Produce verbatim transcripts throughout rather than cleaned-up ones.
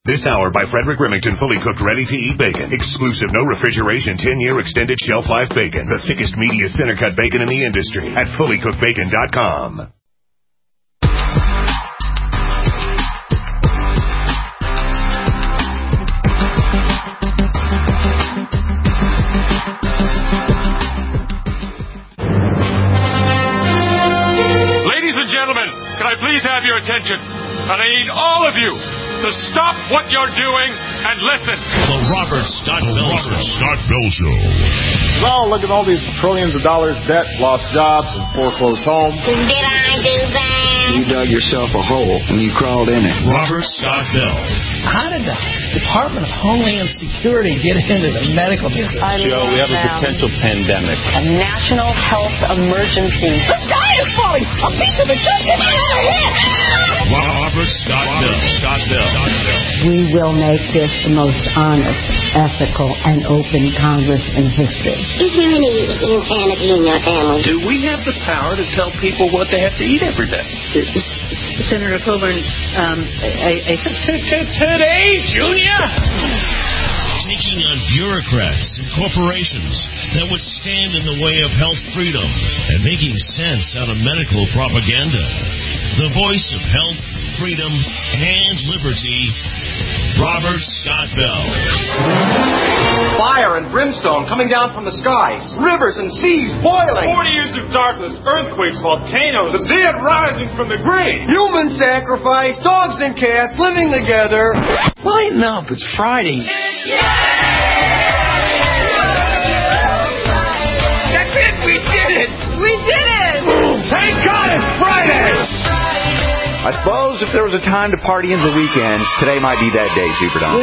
This hour by Frederick Remington, fully cooked, ready-to-eat bacon. Exclusive, no refrigeration, ten-year extended shelf life bacon. The thickest, meatiest, center-cut bacon in the industry at fully cooked bacon dot com. Ladies and gentlemen, can I please have your attention? And I need all of you to stop what you're doing and listen. The Robert Scott Bell Show. Robert Scott Bell Show. Well, look at all these trillions of dollars debt, lost jobs, and foreclosed homes. Did I do that? You dug yourself a hole when you crawled in it. Robert Scott Bell. How did the Department of Homeland Security get into the medical business? Joe, we have a potential pandemic. A national health emergency. The sky is falling! A piece of it just hit me on the head! Robert Scott Bell. Scott Bell. We will make this the most honest, ethical, and open Congress in history. Is there any insanity in your family? Do we have the power to tell people what they have to eat every day? Senator Coburn, um, I, I today, Junior? Taking on bureaucrats and corporations that would stand in the way of health freedom and making sense out of medical propaganda. The voice of health, freedom, and liberty, Robert Scott Bell. Fire and brimstone coming down from the skies. Rivers and seas boiling. Forty years of darkness, earthquakes, volcanoes, the dead rising from the grave. Human sacrifice, dogs and cats living together. Lighten up, it's Friday. That's it, we did it! We did it! Thank God it's Friday! I suppose if there was a time to party in the weekend, today might be that day, Super Don.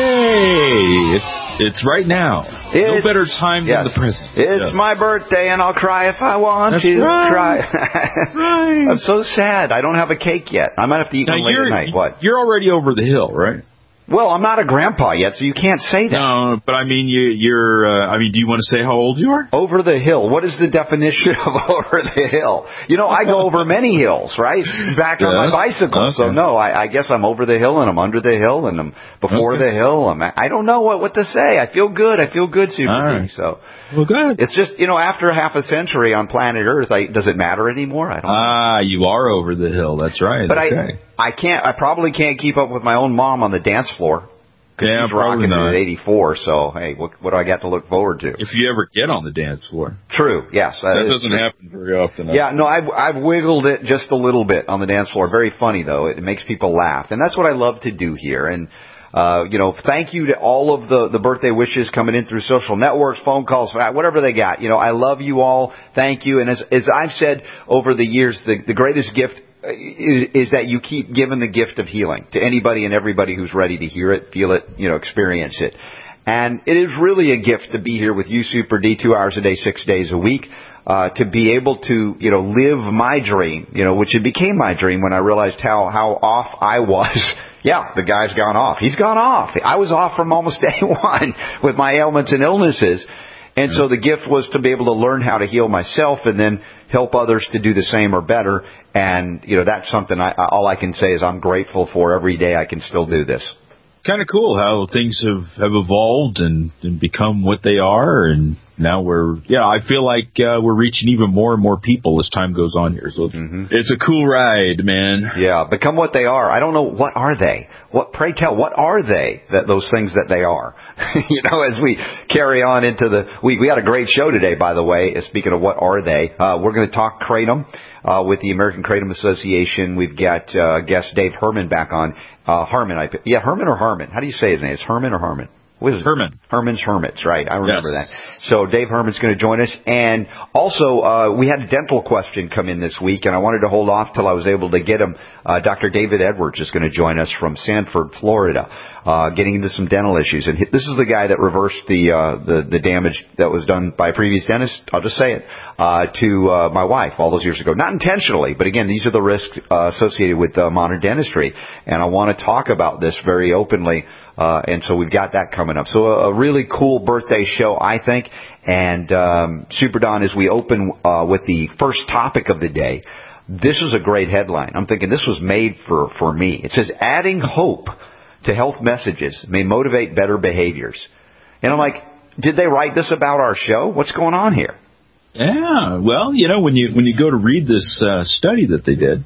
Yay! It's it's right now. It, no better time yes. than the present. It's yes. my birthday, and I'll cry if I want That's to. Right. Cry. right. I'm so sad. I don't have a cake yet. I might have to eat now one late at night. What? You're already over the hill, right? Well, I'm not a grandpa yet, so you can't say that. No, but I mean, you, you're. Uh, I mean, do you want to say how old you are? Over the hill. What is the definition of over the hill? You know, I go over many hills, right? Back yes. on my bicycle. Okay. So no, I, I guess I'm over the hill and I'm under the hill and I'm before okay. the hill. I'm. I don't know what what to say. I feel good. I feel good, Super right. D. So. Well, good. It's just, you know, after half a century on planet Earth, I, does it matter anymore? I don't know. Ah, you are over the hill. That's right. But okay. I, I can't. I probably can't keep up with my own mom on the dance floor. Yeah, she's rocking not. it at eighty-four, so, hey, what, what do I got to look forward to? If you ever get on the dance floor. True, yes. That, that doesn't happen very often. Yeah, no, I've, I've wiggled it just a little bit on the dance floor. Very funny, though. It makes people laugh. And that's what I love to do here. And, uh, you know, thank you to all of the, the birthday wishes coming in through social networks, phone calls, whatever they got. You know, I love you all. Thank you. And as, as I've said over the years, the, the greatest gift Is, is that you keep giving the gift of healing to anybody and everybody who's ready to hear it, feel it, you know, experience it. And it is really a gift to be here with you, Super D, two hours a day, six days a week, uh, to be able to, you know, live my dream, you know, which it became my dream when I realized how, how off I was. Yeah, the guy's gone off. He's gone off. I was off from almost day one with my ailments and illnesses. And so the gift was to be able to learn how to heal myself and then help others to do the same or better. And, you know, that's something I, all I can say is I'm grateful for every day I can still do this. Kind of cool how things have, have evolved and, and become what they are. And now we're, yeah, I feel like uh, we're reaching even more and more people as time goes on here. So mm-hmm. it's a cool ride, man. Yeah, become what they are. I don't know, what are they? What, pray tell, what are they, that those things that they are? You know, as we carry on into the week. We had a great show today, by the way. Speaking of what are they, uh, we're going to talk Kratom uh, with the American Kratom Association. We've got uh, guest Dave Herman back on. Uh, Harmon, I yeah, Herman or Harmon? How do you say his name? It's Herman or Harmon? What is it? Herman. Herman's Hermits, right. I remember yes. that. So Dave Herman's going to join us. And also, uh, we had a dental question come in this week, and I wanted to hold off till I was able to get him. Uh, Doctor David Edwards is going to join us from Sanford, Florida, uh, getting into some dental issues. And this is the guy that reversed the, uh, the, the damage that was done by a previous dentist, I'll just say it, uh, to, uh, my wife all those years ago. Not intentionally, but again, these are the risks, uh, associated with, uh, modern dentistry. And I want to talk about this very openly. Uh, and so we've got that coming up. So a, a really cool birthday show, I think. And, um, Super Don, as we open, uh, with the first topic of the day, this is a great headline. I'm thinking this was made for, for me. It says, adding hope to health messages may motivate better behaviors. And I'm like, did they write this about our show? What's going on here? Yeah, well, you know, when you when you go to read this uh, study that they did,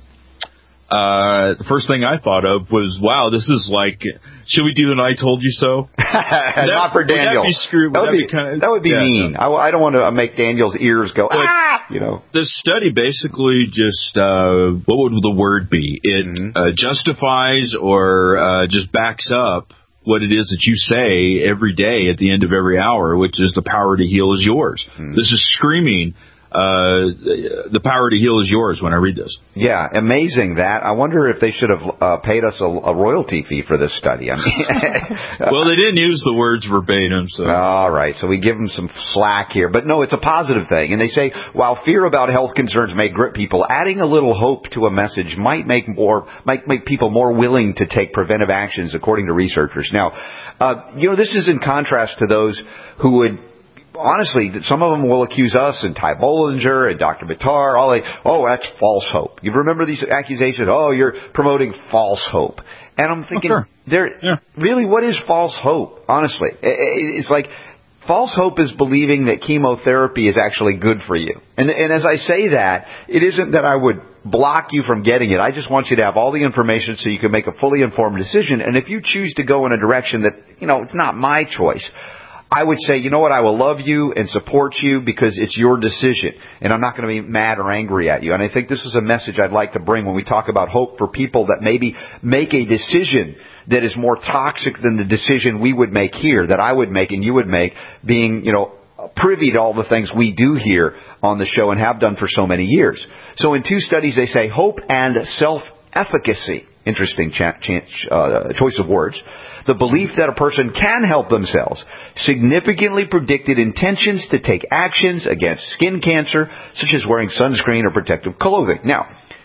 uh, the first thing I thought of was, wow, this is like, should we do an I Told You So? that, Not for Daniel. Would that be screwed? That would, would be, that be, kind of, that would be yeah, mean. No. I, I don't want to make Daniel's ears go, but, ah! You know. The study basically just, uh, what would the word be? It mm-hmm. uh, justifies or uh, just backs up what it is that you say every day at the end of every hour, which is the power to heal is yours. Mm-hmm. This is screaming, uh, the power to heal is yours when I read this. Yeah, amazing that. I wonder if they should have uh, paid us a, a royalty fee for this study. I mean, well, they didn't use the words verbatim. So. All right, so we give them some slack here. But no, it's a positive thing. And they say, while fear about health concerns may grip people, adding a little hope to a message might make more might make people more willing to take preventive actions, according to researchers. Now, uh, you know, this is in contrast to those who would, honestly, some of them will accuse us and Ty Bollinger and Doctor Bitar, all they, oh, that's false hope. You remember these accusations? Oh, you're promoting false hope. And I'm thinking, oh, sure. there, yeah. really, what is false hope? Honestly, it's like false hope is believing that chemotherapy is actually good for you. And, and as I say that, it isn't that I would block you from getting it. I just want you to have all the information so you can make a fully informed decision. And if you choose to go in a direction that, you know, it's not my choice, I would say, you know what, I will love you and support you because it's your decision, and I'm not going to be mad or angry at you. And I think this is a message I'd like to bring when we talk about hope for people that maybe make a decision that is more toxic than the decision we would make here, that I would make and you would make, being, you know, privy to all the things we do here on the show and have done for so many years. So in two studies, they say hope and self-efficacy. Interesting cha- cha- uh, choice of words. The belief that a person can help themselves significantly predicted intentions to take actions against skin cancer, such as wearing sunscreen or protective clothing. Now,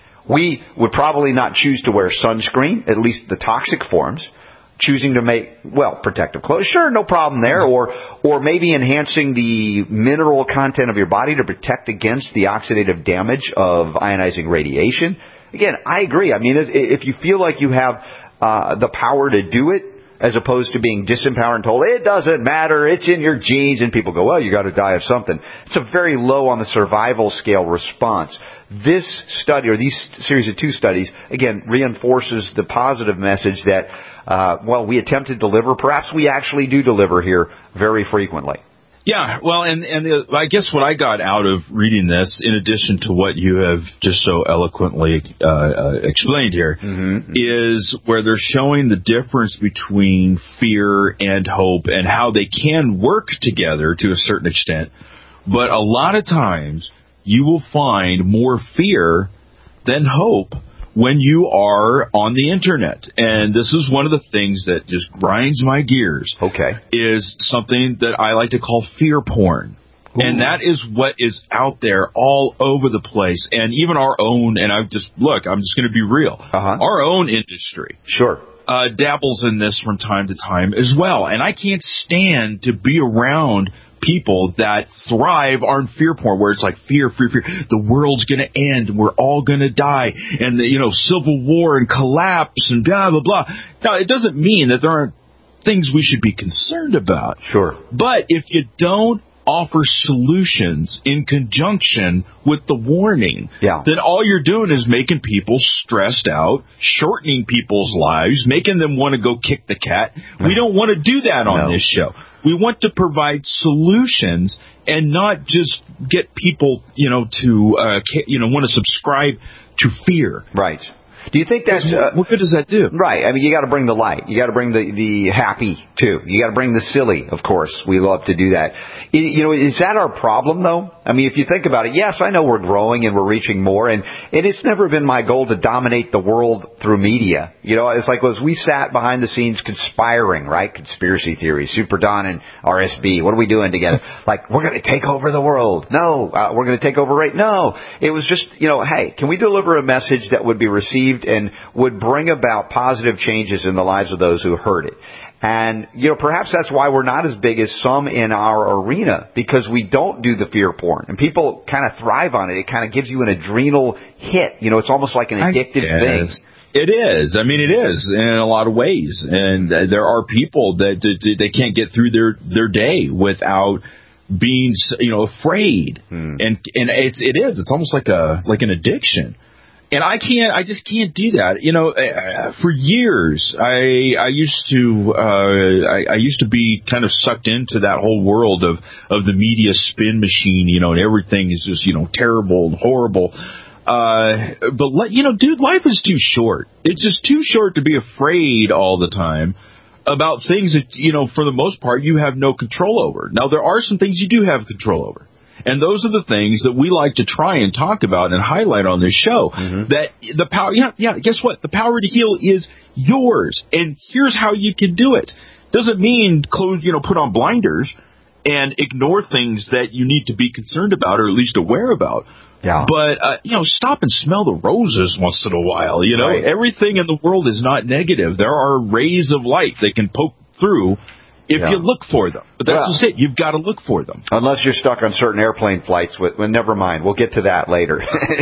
we would probably not choose to wear sunscreen, at least the toxic forms. Choosing to make, well, protective clothes, sure, no problem there. Or or maybe enhancing the mineral content of your body to protect against the oxidative damage of ionizing radiation. Again, I agree. I mean, if you feel like you have uh, the power to do it, as opposed to being disempowered and told, it doesn't matter, it's in your genes, and people go, well, you got to die of something. It's a very low on the survival scale response. This study, or these series of two studies, again, reinforces the positive message that, uh, well, we attempt to deliver. Perhaps we actually do deliver here very frequently. Yeah, well, and, and the, I guess what I got out of reading this, in addition to what you have just so eloquently uh, uh, explained here, mm-hmm. is where they're showing the difference between fear and hope and how they can work together to a certain extent. But a lot of times you will find more fear than hope when you are on the internet. And this is one of the things that just grinds my gears. Okay. Is something that I like to call fear porn. Ooh. And that is what is out there all over the place. And even our own, and I just, look, I'm just going to be real. Uh-huh. Our own industry. Sure. Uh, dabbles in this from time to time as well. And I can't stand to be around people that thrive on fear porn, where it's like fear, fear, fear. The world's going to end, and we're all going to die, and the, you know, civil war and collapse and blah blah blah. Now, it doesn't mean that there aren't things we should be concerned about. Sure. But if you don't offer solutions in conjunction with the warning, yeah. then all you're doing is making people stressed out, shortening people's lives, making them want to go kick the cat. We don't want to do that on no. this show. We want to provide solutions and not just get people, you know, to, uh, you know, want to subscribe to fear. Right. Do you think that's... Uh, what good does that do? Right. I mean, you got to bring the light. You got to bring the, the happy, too. You got to bring the silly, of course. We love to do that. You know, is that our problem, though? I mean, if you think about it, yes, I know we're growing and we're reaching more, and, and it's never been my goal to dominate the world through media. You know, it's like as we sat behind the scenes conspiring, right? Conspiracy theories, Super Don and R S B. What are we doing together? Like, we're going to take over the world. No. Uh, we're going to take over right. No. It was just, you know, hey, can we deliver a message that would be received and would bring about positive changes in the lives of those who heard it? And, you know, perhaps that's why we're not as big as some in our arena, because we don't do the fear porn. And people kind of thrive on it. It kind of gives you an adrenal hit. You know, it's almost like an addictive thing. It is. I mean, it is in a lot of ways. And uh, there are people that, that they can't get through their, their day without being, you know, afraid. Hmm. And and it's it is. It's almost like a like an addiction. And I can't. I just can't do that. You know, uh, for years, I I used to uh, I, I used to be kind of sucked into that whole world of of the media spin machine. You know, and everything is just, you know, terrible and horrible. Uh, but let, you know, dude, life is too short. It's just too short to be afraid all the time about things that, you know, for the most part, you have no control over. Now, there are some things you do have control over. And those are the things that we like to try and talk about and highlight on this show. Mm-hmm. That the power, yeah, yeah, guess what? The power to heal is yours. And here's how you can do it. Doesn't mean close, you know, put on blinders and ignore things that you need to be concerned about or at least aware about. Yeah. But, uh, you know, stop and smell the roses once in a while. You know, right. Everything in the world is not negative. There are rays of light that can poke through if yeah. you look for them. But that's well, just it. You've got to look for them. Unless you're stuck on certain airplane flights. With, well, never mind. We'll get to that later.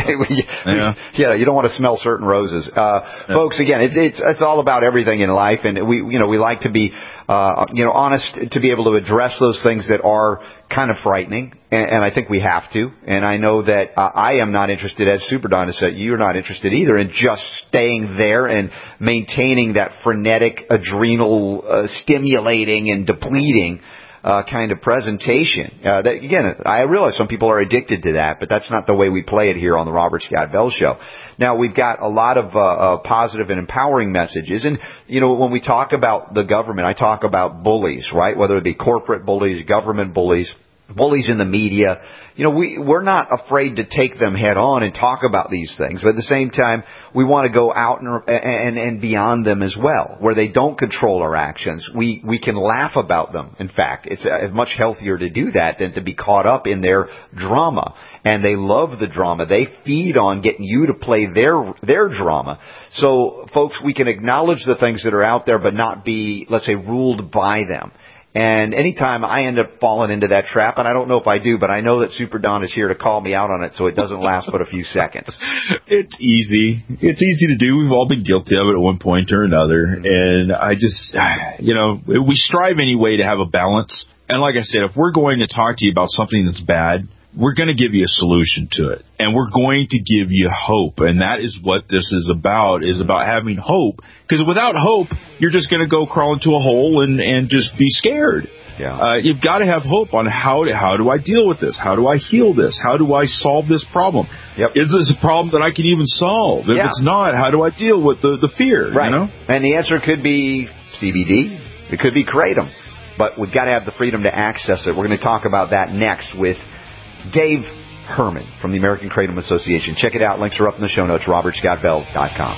yeah. yeah, you don't want to smell certain roses. Uh, yeah. Folks, again, it, it's it's all about everything in life. And we, you know, we like to be Uh, you know, honest to be able to address those things that are kind of frightening, and, and I think we have to. And I know that uh, I am not interested, as Super Don has said, you're not interested either in just staying there and maintaining that frenetic, adrenal, uh, stimulating and depleting Uh, kind of presentation. Uh, that, again, I realize some people are addicted to that, but that's not the way we play it here on the Robert Scott Bell Show. Now, we've got a lot of uh, uh, positive and empowering messages. And, you know, when we talk about the government, I talk about bullies, right? Whether it be corporate bullies, government bullies, bullies in the media. You know, we, we're not afraid to take them head on and talk about these things. But at the same time, we want to go out and, and, and beyond them as well, where they don't control our actions. We, we can laugh about them. In fact, it's uh, much healthier to do that than to be caught up in their drama. And they love the drama. They feed on getting you to play their, their drama. So, folks, we can acknowledge the things that are out there, but not be, let's say, ruled by them. And anytime I end up falling into that trap, and I don't know if I do, but I know that Super Don is here to call me out on it, so it doesn't last but a few seconds. It's easy. It's easy to do. We've all been guilty of it at one point or another. And I just, you know, we strive anyway to have a balance. And like I said, if we're going to talk to you about something that's bad, we're going to give you a solution to it. And we're going to give you hope. And that is what this is about, is about having hope. Because without hope, you're just going to go crawl into a hole and, and just be scared. Yeah. Uh, you've got to have hope on how to, how do I deal with this? How do I heal this? How do I solve this problem? Yep. Is this a problem that I can even solve? If yeah. it's not, how do I deal with the, the fear? Right. You know? And the answer could be C B D. It could be Kratom. But we've got to have the freedom to access it. We're going to talk about that next with Dave Herman from the American Kratom Association. Check it out. Links are up in the show notes, robert scott bell dot com.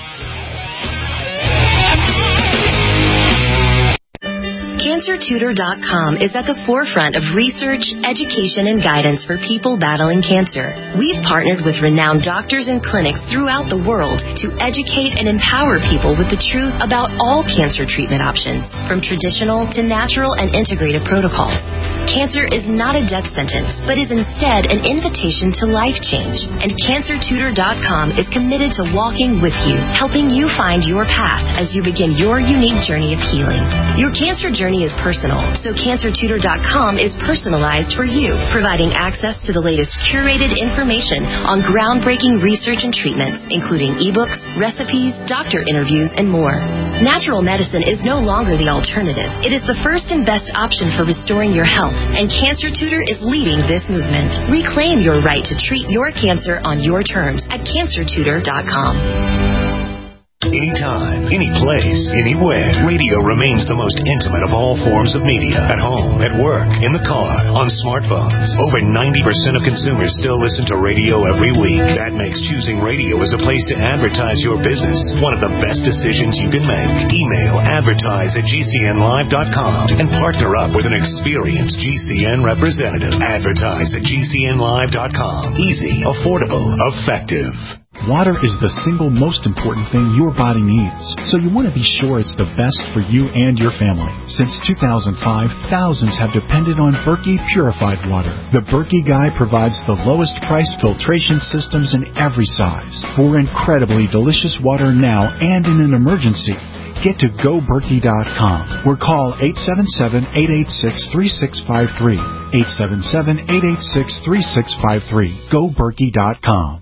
cancer tutor dot com is at the forefront of research, education, and guidance for people battling cancer. We've partnered with renowned doctors and clinics throughout the world to educate and empower people with the truth about all cancer treatment options, from traditional to natural and integrative protocols. Cancer is not a death sentence, but is instead an invitation to life change. And cancer tutor dot com is committed to walking with you, helping you find your path as you begin your unique journey of healing. Your cancer journey is personal, so cancer tutor dot com is personalized for you, providing access to the latest curated information on groundbreaking research and treatments, including ebooks, recipes, doctor interviews, and more. Natural medicine is no longer the alternative. It is the first and best option for restoring your health, and Cancer Tutor is leading this movement. Reclaim your right to treat your cancer on your terms at cancer tutor dot com. Anytime, any place, anywhere, radio remains the most intimate of all forms of media. At home, at work, in the car, on smartphones. Over ninety percent of consumers still listen to radio every week. That makes choosing radio as a place to advertise your business one of the best decisions you can make. Email advertise at g c n live dot com and partner up with an experienced G C N representative. Advertise at g c n live dot com. Easy, affordable, effective. Water is the single most important thing your body needs, so you want to be sure it's the best for you and your family. Since two thousand five, thousands have depended on Berkey purified water. The Berkey Guy provides the lowest priced filtration systems in every size for incredibly delicious water now and in an emergency. Get to go berkey dot com or call eight seven seven, eight eight six, three six five three. eight seven seven, eight eight six, three six five three. go berkey dot com.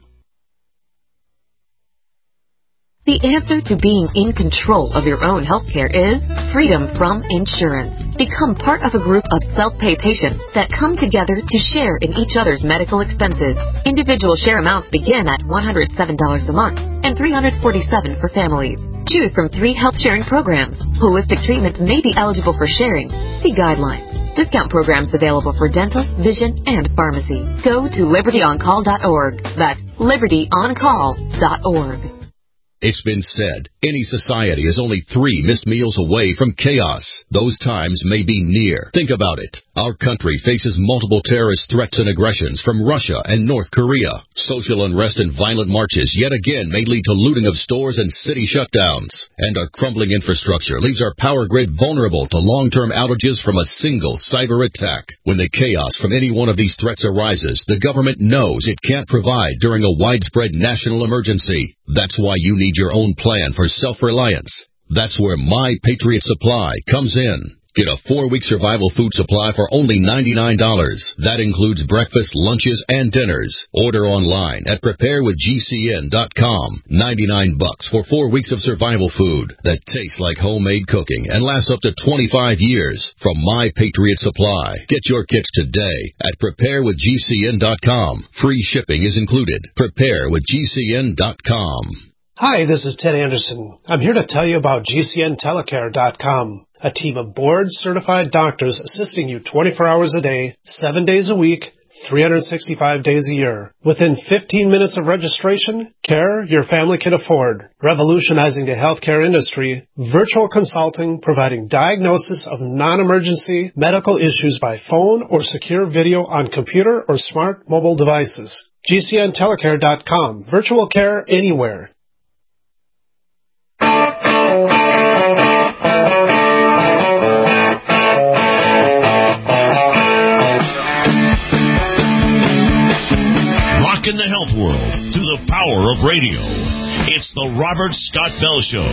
The answer to being in control of your own healthcare is freedom from insurance. Become part of a group of self-pay patients that come together to share in each other's medical expenses. Individual share amounts begin at one hundred seven dollars a month and three hundred forty-seven dollars for families. Choose from three health sharing programs. Holistic treatments may be eligible for sharing. See guidelines. Discount programs available for dental, vision, and pharmacy. Go to liberty on call dot org. That's liberty on call dot org. It's been said, any society is only three missed meals away from chaos. Those times may be near. Think about it. Our country faces multiple terrorist threats and aggressions from Russia and North Korea. Social unrest and violent marches yet again may lead to looting of stores and city shutdowns. And our crumbling infrastructure leaves our power grid vulnerable to long-term outages from a single cyber attack. When the chaos from any one of these threats arises, the government knows it can't provide during a widespread national emergency. That's why you need your own plan for self-reliance. That's where My Patriot Supply comes in. Get a four-week survival food supply for only ninety-nine dollars. That includes breakfast, lunches, and dinners. Order online at prepare with G C N dot com. ninety-nine bucks for four weeks of survival food that tastes like homemade cooking and lasts up to twenty-five years from My Patriot Supply. Get your kits today at prepare with G C N dot com. Free shipping is included. prepare with G C N dot com. Hi, this is Ted Anderson. I'm here to tell you about G C N telecare dot com, a team of board-certified doctors assisting you twenty-four hours a day, seven days a week, three hundred sixty-five days a year. Within fifteen minutes of registration, care your family can afford. Revolutionizing the healthcare industry, virtual consulting providing diagnosis of non-emergency medical issues by phone or secure video on computer or smart mobile devices. G C N telecare dot com, virtual care anywhere. In the health world through the power of radio. It's the Robert Scott Bell Show.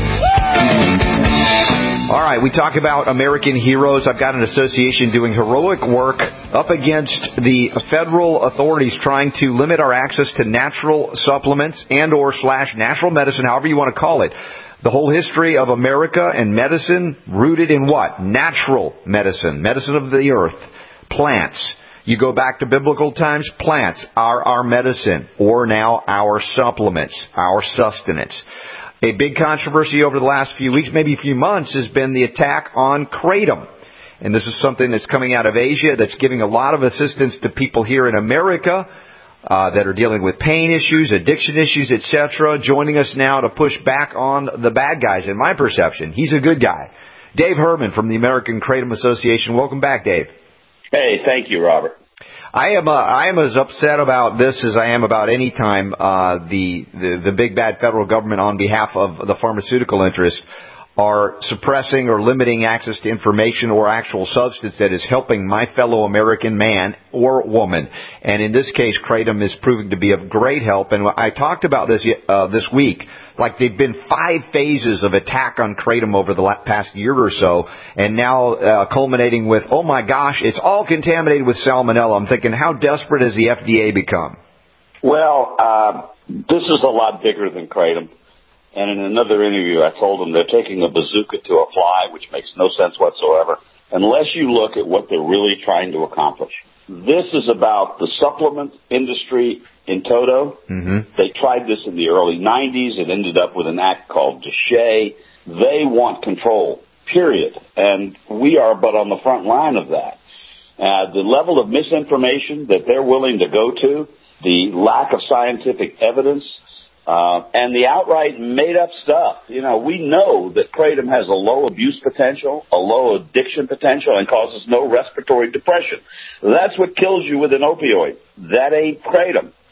All right, we talk about American heroes. I've got an association doing heroic work up against the federal authorities trying to limit our access to natural supplements and or slash natural medicine, however you want to call it. The whole history of America and medicine rooted in what? Natural medicine, medicine of the earth, plants. You go back to biblical times, plants are our medicine, or now our supplements, our sustenance. A big controversy over the last few weeks, maybe a few months, has been the attack on kratom. And this is something that's coming out of Asia that's giving a lot of assistance to people here in America uh, that are dealing with pain issues, addiction issues, et cetera. Joining us now to push back on the bad guys, in my perception. He's a good guy. Dave Herman from the American Kratom Association. Welcome back, Dave. Hey, thank you, Robert. I am uh, I am as upset about this as I am about any time uh, the, the the big bad federal government on behalf of the pharmaceutical interests are suppressing or limiting access to information or actual substance that is helping my fellow American man or woman. And in this case, kratom is proving to be of great help. And I talked about this uh, this week. Like, there've been five phases of attack on kratom over the past year or so, and now uh, culminating with, oh my gosh, it's all contaminated with salmonella. I'm thinking, how desperate has the F D A become? Well, uh, this is a lot bigger than kratom. And in another interview, I told them they're taking a bazooka to a fly, which makes no sense whatsoever, unless you look at what they're really trying to accomplish. This is about the supplement industry in toto. Mm-hmm. They tried this in the early nineties. It ended up with an act called DSHEA. They want control, period. And we are but on the front line of that. Uh, the level of misinformation that they're willing to go to, the lack of scientific evidence, Uh, and the outright made-up stuff. You know, we know that kratom has a low abuse potential, a low addiction potential, and causes no respiratory depression. That's what kills you with an opioid. That ain't kratom.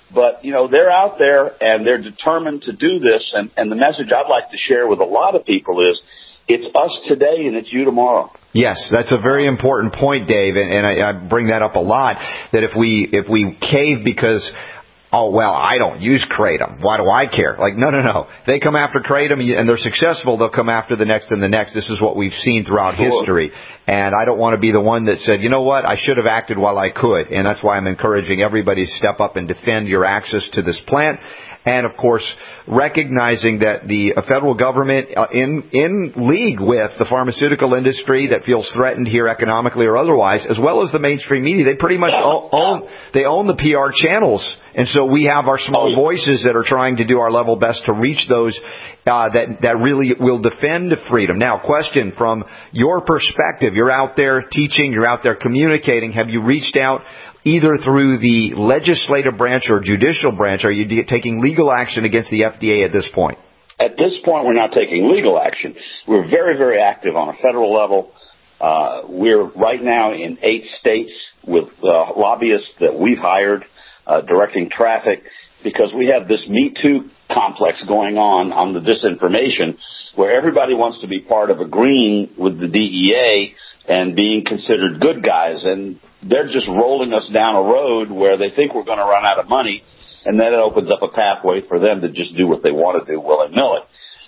But, you know, they're out there and they're determined to do this. And, and the message I'd like to share with a lot of people is it's us today and it's you tomorrow. Yes, that's a very important point, Dave, and, and I, I bring that up a lot, that if we if we cave because, oh, well, I don't use Kratom, why do I care? Like, no, no, no. They come after Kratom and they're successful, they'll come after the next and the next. This is what we've seen throughout sure. history. And I don't want to be the one that said, you know what, I should have acted while I could. And that's why I'm encouraging everybody to step up and defend your access to this plant. And, of course, recognizing that the federal government uh, in in league with the pharmaceutical industry that feels threatened here economically or otherwise, as well as the mainstream media, they pretty much own, they own the P R channels. And so we have our small voices that are trying to do our level best to reach those uh, that, that really will defend freedom. Now, question from your perspective. You're out there teaching, you're out there communicating. Have you reached out either through the legislative branch or judicial branch? Are you taking legal action against the F D A at this point? At this point, we're not taking legal action. We're very, very active on a federal level. Uh, we're right now in eight states with uh, lobbyists that we've hired uh, directing traffic because we have this Me Too complex going on on the disinformation where everybody wants to be part of agreeing with the D E A and being considered good guys. And they're just rolling us down a road where they think we're going to run out of money, and then it opens up a pathway for them to just do what they want to do willy-nilly.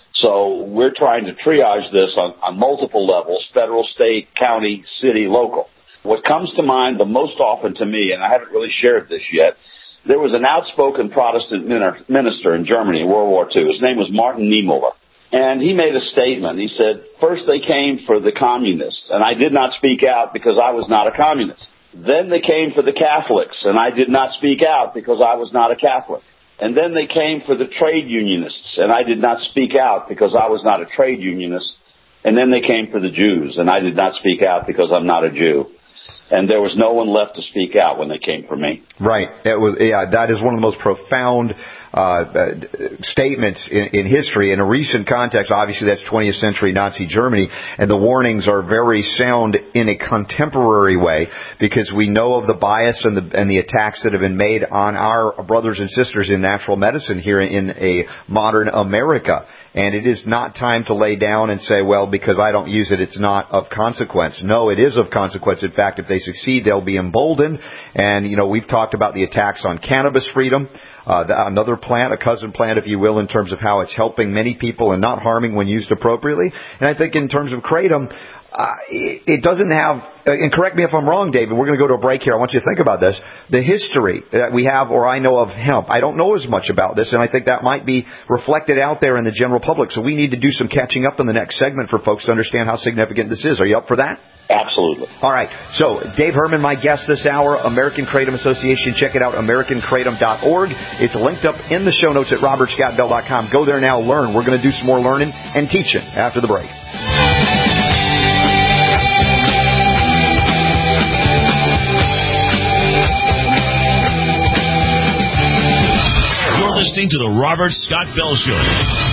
So we're trying to triage this on, on multiple levels, federal, state, county, city, local. What comes to mind the most often to me, and I haven't really shared this yet, there was an outspoken Protestant minister in Germany in World War Two. His name was Martin Niemöller. And he made a statement. He said, first they came for the communists, and I did not speak out because I was not a communist. Then they came for the Catholics, and I did not speak out because I was not a Catholic. And then they came for the trade unionists, and I did not speak out because I was not a trade unionist. And then they came for the Jews, and I did not speak out because I'm not a Jew. And there was no one left to speak out when they came for me. Right. It was, yeah, that is one of the most profound uh, uh, statements in, in history. In a recent context, obviously that's twentieth century Nazi Germany, and the warnings are very sound in a contemporary way because we know of the bias and the, and the attacks that have been made on our brothers and sisters in natural medicine here in a modern America. And it is not time to lay down and say, well, because I don't use it, it's not of consequence. No, it is of consequence. In fact, if they succeed, they'll be emboldened. And, you know, we've talked about the attacks on cannabis freedom, uh, the, another plant, a cousin plant, if you will, in terms of how it's helping many people and not harming when used appropriately. And I think in terms of kratom, Uh, it, it doesn't have, and correct me if I'm wrong, David, we're going to go to a break here. I want you to think about this. The history that we have, or I know of hemp, I don't know as much about this, and I think that might be reflected out there in the general public. So we need to do some catching up in the next segment for folks to understand how significant this is. Are you up for that? Absolutely. All right. So Dave Herman, my guest this hour, American Kratom Association. Check it out, american kratom dot org. It's linked up in the show notes at robert scott bell dot com. Go there now, learn. We're going to do some more learning and teaching after the break. Listening to the Robert Scott Bell Show.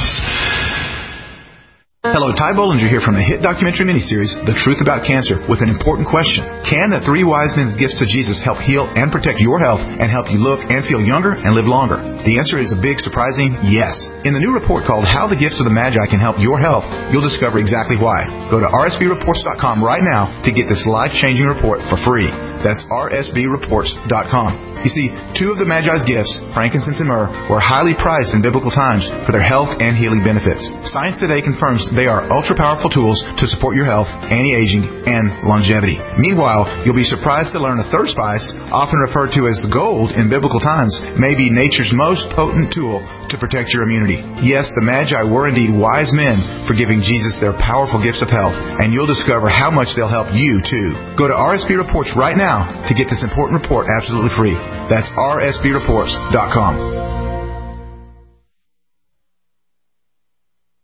Hello, Ty Bollinger here from the hit documentary miniseries, The Truth About Cancer, with an important question. Can the three wise men's gifts to Jesus help heal and protect your health and help you look and feel younger and live longer? The answer is a big, surprising yes. In the new report called How the Gifts of the Magi Can Help Your Health, you'll discover exactly why. Go to r s b reports dot com right now to get this life-changing report for free. That's r s b reports dot com. You see, two of the Magi's gifts, frankincense and myrrh, were highly prized in biblical times for their health and healing benefits. Science today confirms they are ultra-powerful tools to support your health, anti-aging, and longevity. Meanwhile, you'll be surprised to learn a third spice, often referred to as gold in biblical times, may be nature's most potent tool to protect your immunity. Yes, the Magi were indeed wise men for giving Jesus their powerful gifts of health, and you'll discover how much they'll help you, too. Go to R S B Reports right now to get this important report absolutely free. That's r s b reports dot com.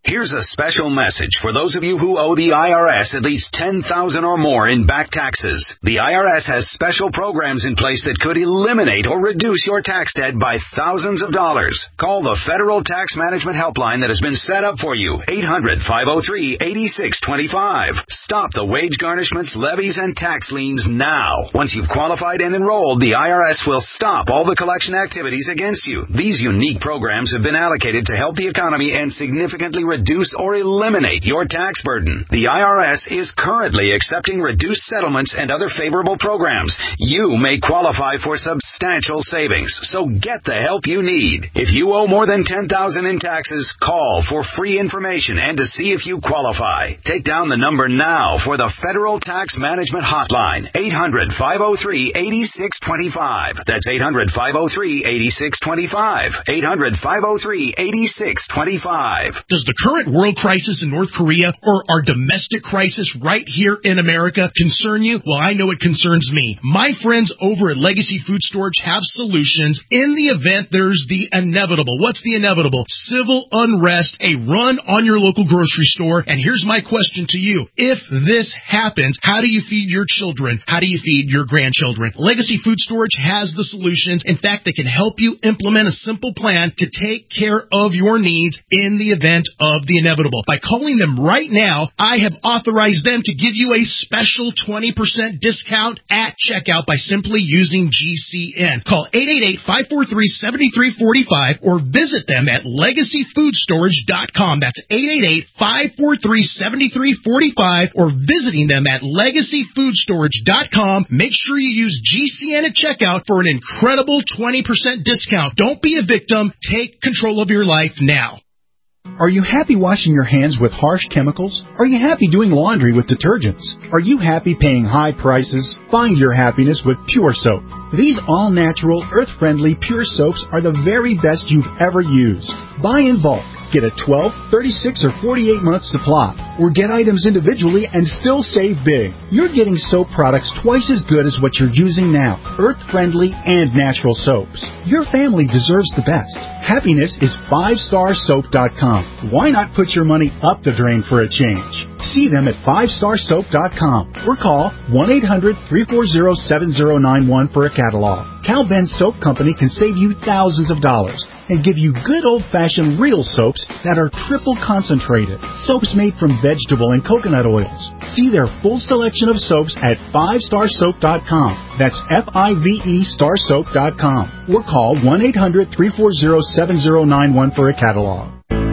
Here's a special message for those of you who owe the I R S at least ten thousand dollars or more in back taxes. The I R S has special programs in place that could eliminate or reduce your tax debt by thousands of dollars. Call the Federal Tax Management Helpline that has been set up for you, eight hundred, five oh three, eight six two five. Stop the wage garnishments, levies, and tax liens now. Once you've qualified and enrolled, the I R S will stop all the collection activities against you. These unique programs have been allocated to help the economy and significantly reduce or eliminate your tax burden. The I R S is currently accepting reduced settlements and other favorable programs. You may qualify for substantial savings, so get the help you need. If you owe more than ten thousand dollars in taxes, call for free information and to see if you qualify. Take down the number now for the Federal Tax Management Hotline, eight hundred, five oh three, eight six two five. That's eight hundred, five oh three, eight six two five. eight hundred, five oh three, eight six two five. Does the current world crisis in North Korea or our domestic crisis right here in America concern you? Well, I know it concerns me. My friends over at Legacy Food Storage have solutions in the event there's the inevitable. What's the inevitable? Civil unrest, a run on your local grocery store. And here's my question to you. If this happens, how do you feed your children? How do you feed your grandchildren? Legacy Food Storage has the solutions. In fact, they can help you implement a simple plan to take care of your needs in the event of the inevitable. By calling them right now, I have authorized them to give you a special twenty percent discount at checkout by simply using G C N. Call eight eight eight, five four three, seven three four five or visit them at legacy food storage dot com. That's eight eight eight, five four three, seven three four five or visiting them at legacy food storage dot com. Make sure you use G C N at checkout for an incredible twenty percent discount. Don't be a victim. Take control of your life now. Are you happy washing your hands with harsh chemicals? Are you happy doing laundry with detergents? Are you happy paying high prices? Find your happiness with Pure Soap. These all-natural, earth-friendly Pure Soaps are the very best you've ever used. Buy in bulk. Get a twelve, thirty-six, or forty-eight month supply, or get items individually and still save big. You're getting soap products twice as good as what you're using now, earth-friendly and natural soaps. Your family deserves the best. Happiness is five star soap dot com. Why not put your money up the drain for a change? See them at five star soap dot com or call one eight hundred, three four zero, seven zero nine one for a catalog. Cal Ben Soap Company can save you thousands of dollars and give you good old-fashioned real soaps that are triple concentrated. Soaps made from vegetable and coconut oils. See their full selection of soaps at five star soap dot com. That's F I V E star soap dot com. Or call one eight hundred, three four zero, seven zero nine one for a catalog.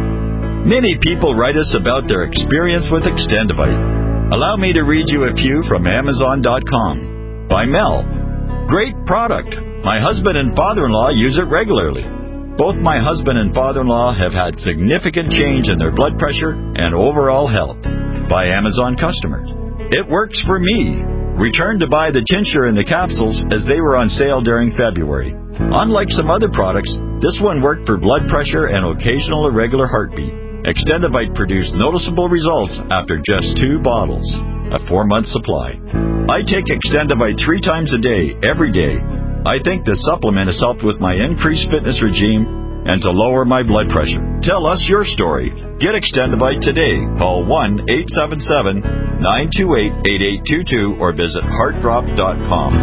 Many people write us about their experience with Extendivite. Allow me to read you a few from Amazon dot com. By Mel. Great product. My husband and father-in-law use it regularly. Both my husband and father-in-law have had significant change in their blood pressure and overall health. By Amazon customers. It works for me. Returned to buy the tincture and the capsules as they were on sale during February. Unlike some other products, this one worked for blood pressure and occasional irregular heartbeat. Extendivite produced noticeable results after just two bottles. A four-month supply. I take Extendivite three times a day, every day. I think the supplement has helped with my increased fitness regime and to lower my blood pressure. Tell us your story. Get Extendivite today. Call one eight seven seven, nine two eight, eight eight two two or visit heart drop dot com.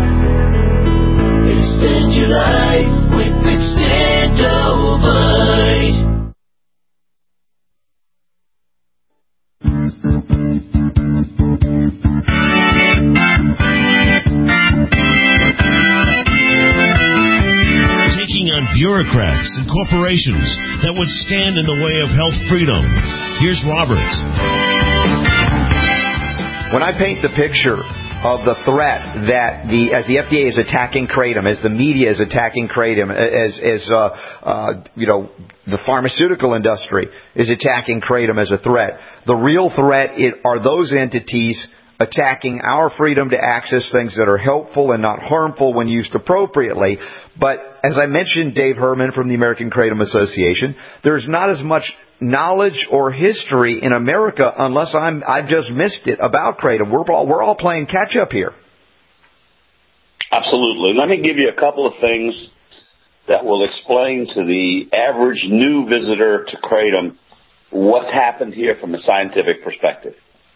Extend your life with Extendivite. Taking on bureaucrats and corporations that would stand in the way of health freedom. Here's Robert. When I paint the picture of the threat that the as the F D A is attacking Kratom, as the media is attacking Kratom, as as uh, uh, you know the pharmaceutical industry is attacking Kratom as a threat, the real threat it, are those entities attacking our freedom to access things that are helpful and not harmful when used appropriately. But as I mentioned, Dave Herman from the American Kratom Association, there's not as much knowledge or history in America, unless I'm, I've just missed it, about Kratom. We're all, we're all playing catch up here. Absolutely. Let me give you a couple of things that will explain to the average new visitor to Kratom what's happened here from a scientific perspective.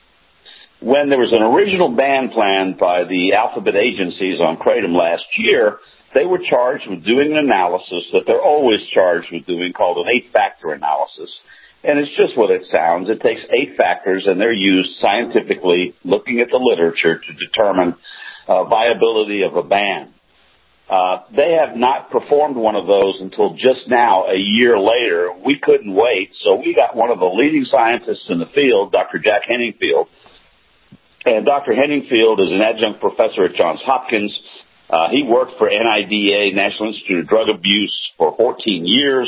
When there was an original ban planned by the alphabet agencies on kratom last year, they were charged with doing an analysis that they're always charged with doing called an eight-factor analysis. And it's just what it sounds. It takes eight factors, and they're used scientifically, looking at the literature, to determine uh, viability of a ban. Uh, they have not performed one of those until just now, a year later. We couldn't wait, so we got one of the leading scientists in the field, Doctor Jack Henningfield. And Doctor Henningfield is an adjunct professor at Johns Hopkins. Uh, he worked for N I D A, National Institute of Drug Abuse, for fourteen years.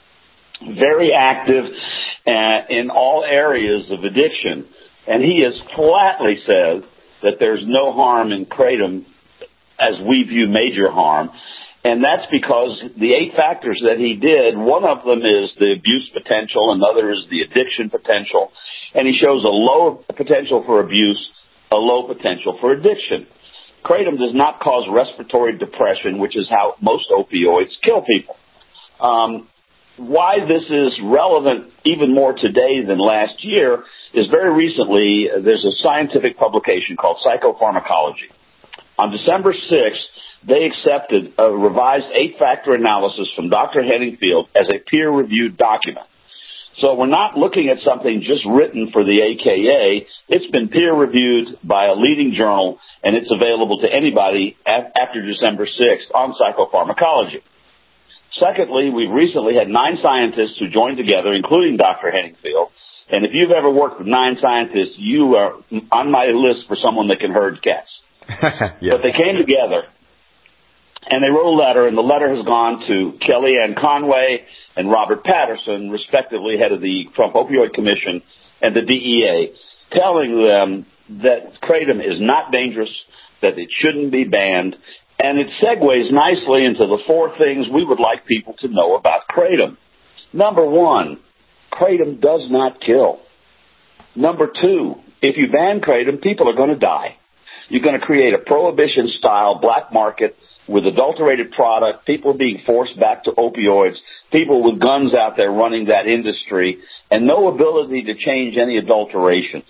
Very active uh, in all areas of addiction. And he has flatly said that there's no harm in kratom as we view major harm. And that's because the eight factors that he did, one of them is the abuse potential, another is the addiction potential. And he shows a low potential for abuse, a low potential for addiction. Kratom does not cause respiratory depression, which is how most opioids kill people. Um, why this is relevant even more today than last year is very recently uh, there's a scientific publication called Psychopharmacology. On December sixth, they accepted a revised eight-factor analysis from Doctor Henningfield as a peer-reviewed document. So we're not looking at something just written for the A K A. It's been peer-reviewed by a leading journal, and it's available to anybody after December sixth on Psychopharmacology. Secondly, we've recently had nine scientists who joined together, including Doctor Henningfield. And if you've ever worked with nine scientists, you are on my list for someone that can herd cats. Yes. But they came together, and they wrote a letter, and the letter has gone to Kellyanne Conway and Robert Patterson, respectively head of the Trump Opioid Commission and the D E A, telling them that kratom is not dangerous, that it shouldn't be banned, and it segues nicely into the four things we would like people to know about kratom. Number one, kratom does not kill. Number two, if you ban kratom, people are going to die. You're going to create a prohibition-style black market with adulterated product, people being forced back to opioids, people with guns out there running that industry, and no ability to change any adulterations.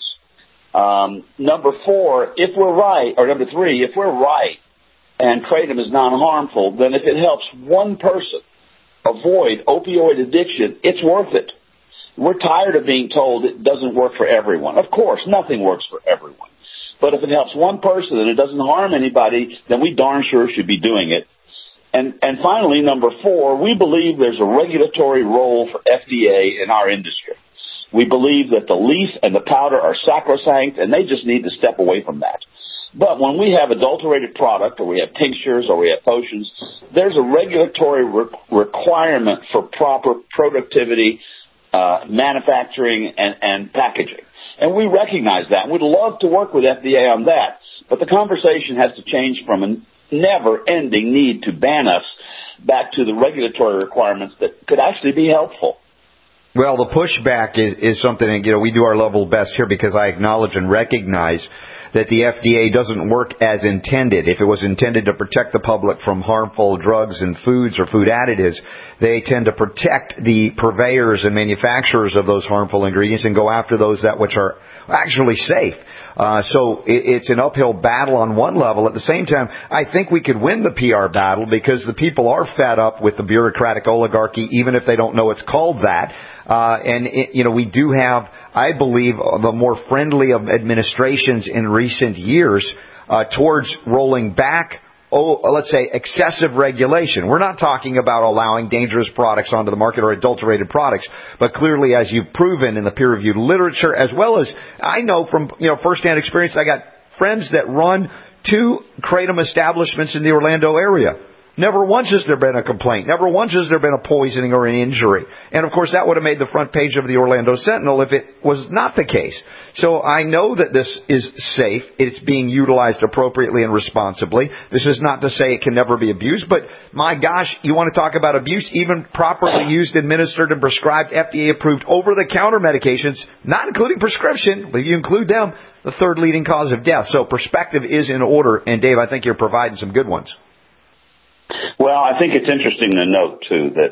Um, number four, if we're right, or number three, if we're right and kratom is non-harmful, then if it helps one person avoid opioid addiction, it's worth it. We're tired of being told it doesn't work for everyone. Of course, nothing works for everyone. But if it helps one person and it doesn't harm anybody, then we darn sure should be doing it. And, and finally, number four, we believe there's a regulatory role for F D A in our industry. We believe that the leaf and the powder are sacrosanct, and they just need to step away from that. But when we have adulterated product, or we have tinctures, or we have potions, there's a regulatory re- requirement for proper productivity, uh, manufacturing, and, and packaging. And we recognize that. We'd love to work with F D A on that. But the conversation has to change from a never-ending need to ban us back to the regulatory requirements that could actually be helpful. Well, the pushback is, is something, and, you know, we do our level best here because I acknowledge and recognize that the F D A doesn't work as intended. If it was intended to protect the public from harmful drugs and foods or food additives, they tend to protect the purveyors and manufacturers of those harmful ingredients and go after those that which are actually safe. Uh, so it, it's an uphill battle on one level. At the same time, I think we could win the P R battle because the people are fed up with the bureaucratic oligarchy, even if they don't know it's called that. Uh, and, it, you know, we do have, I believe, the more friendly of administrations in recent years uh, towards rolling back, oh, let's say, excessive regulation. We're not talking about allowing dangerous products onto the market or adulterated products, but clearly, as you've proven in the peer-reviewed literature, as well as I know from, you know, firsthand experience, I got friends that run two kratom establishments in the Orlando area. Never once has there been a complaint. Never once has there been a poisoning or an injury. And, of course, that would have made the front page of the Orlando Sentinel if it was not the case. So I know that this is safe. It's being utilized appropriately and responsibly. This is not to say it can never be abused. But, my gosh, you want to talk about abuse? Even properly used, administered, and prescribed F D A-approved over-the-counter medications, not including prescription, but you include them, the third leading cause of death. So perspective is in order. And, Dave, I think you're providing some good ones. Well, I think it's interesting to note, too, that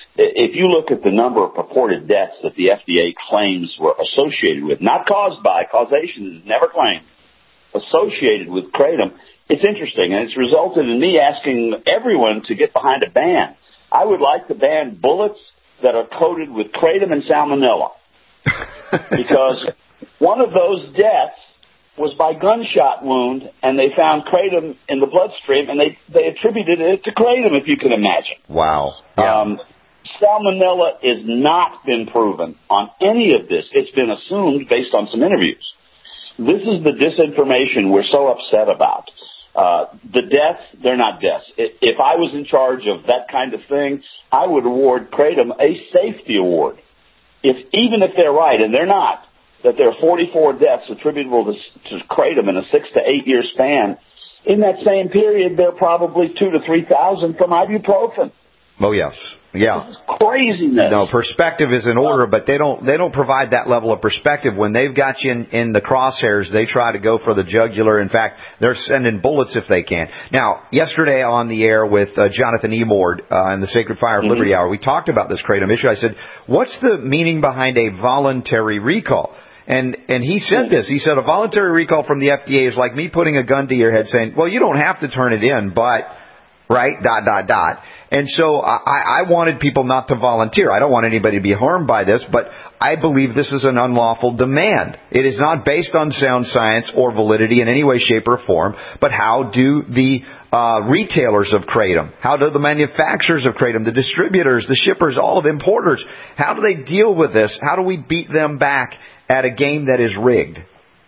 If you look at the number of purported deaths that the F D A claims were associated with, not caused by, causation is never claimed, associated with kratom, it's interesting, and it's resulted in me asking everyone to get behind a ban. I would like to ban bullets that are coated with kratom and salmonella, because one of those deaths was by gunshot wound, and they found kratom in the bloodstream, and they, they attributed it to kratom, if you can imagine. Wow. Yeah. Um, salmonella has not been proven on any of this. It's been assumed based on some interviews. This is the disinformation we're so upset about. Uh, the deaths, they're not deaths. If I was in charge of that kind of thing, I would award kratom a safety award. If even if they're right, and they're not, that there are forty-four deaths attributable to, to kratom in a six to eight year span, in that same period, there are probably two to three thousand from ibuprofen. Oh yes, yeah. This is craziness. No, perspective is in order, but they don't they don't provide that level of perspective. When they've got you in, in the crosshairs, they try to go for the jugular. In fact, they're sending bullets if they can. Now, yesterday on the air with uh, Jonathan Emord uh, in the Sacred Fire of mm-hmm. Liberty Hour, we talked about this kratom issue. I said, what's the meaning behind a voluntary recall? And and he said this. He said a voluntary recall from the F D A is like me putting a gun to your head saying, well, you don't have to turn it in, but... right, dot, dot, dot. And so I, I wanted people not to volunteer. I don't want anybody to be harmed by this, but I believe this is an unlawful demand. It is not based on sound science or validity in any way, shape, or form, but how do the uh, retailers of kratom, how do the manufacturers of kratom, the distributors, the shippers, all of the importers, how do they deal with this? How do we beat them back at a game that is rigged?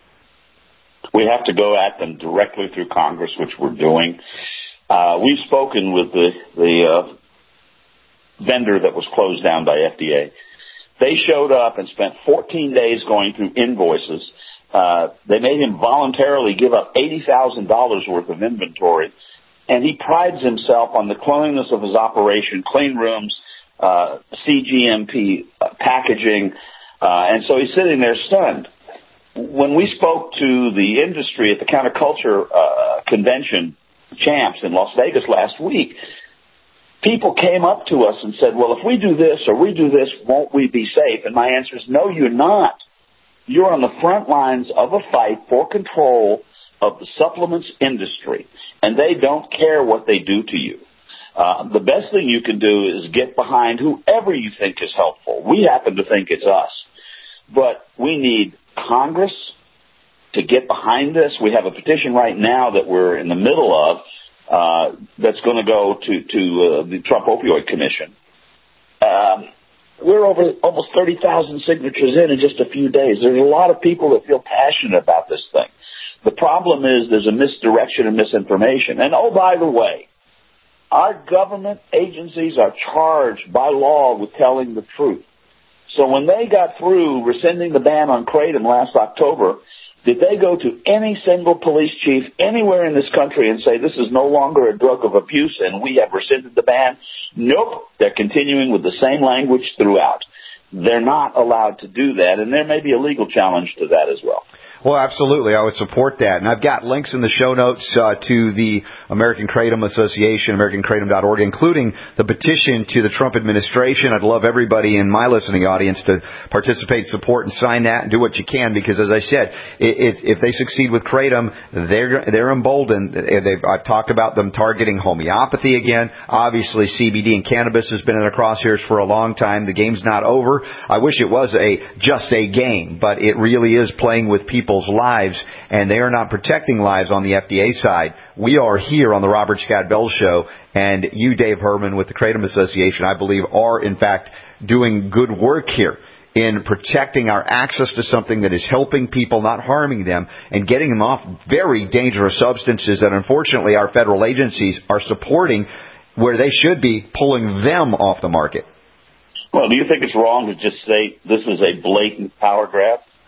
We have to go at them directly through Congress, which we're doing. Uh, we've spoken with the, the uh, vendor that was closed down by F D A. They showed up and spent fourteen days going through invoices. Uh, they made him voluntarily give up eighty thousand dollars worth of inventory, and he prides himself on the cleanliness of his operation, clean rooms, uh, C G M P uh, packaging, uh, and so he's sitting there stunned. When we spoke to the industry at the Counterculture uh, Convention, Champs in Las Vegas last week, people came up to us and said, well, if we do this or we do this, won't we be safe? And my answer is, no, you're not. You're on the front lines of a fight for control of the supplements industry, and they don't care what they do to you. Uh, the best thing you can do is get behind whoever you think is helpful. We happen to think it's us. But we need Congress to get behind this. We have a petition right now that we're in the middle of uh, that's going to go to, to uh, the Trump Opioid Commission. Um, we're over almost thirty thousand signatures in in just a few days. There's a lot of people that feel passionate about this thing. The problem is there's a misdirection and misinformation. And, oh, by the way, our government agencies are charged by law with telling the truth. So when they got through rescinding the ban on kratom last October, did they go to any single police chief anywhere in this country and say this is no longer a drug of abuse and we have rescinded the ban? Nope. They're continuing with the same language throughout. They're not allowed to do that, and there may be a legal challenge to that as well. Well, absolutely. I would support that. And I've got links in the show notes uh, to the American Kratom Association, american kratom dot org, including the petition to the Trump administration. I'd love everybody in my listening audience to participate, support, and sign that and do what you can, because, as I said, if, if they succeed with kratom, they're, they're emboldened. They've, I've talked about them targeting homeopathy again. Obviously, C B D and cannabis has been in the crosshairs for a long time. The game's not over. I wish it was a just a game, but it really is playing with people's lives, and they are not protecting lives on the F D A side. We are here on the Robert Scott Bell Show, and you, Dave Herman, with the Kratom Association, I believe, are, in fact, doing good work here in protecting our access to something that is helping people, not harming them, and getting them off very dangerous substances that, unfortunately, our federal agencies are supporting, where they should be pulling them off the market. Well, do you think it's wrong to just say this is a blatant power grab?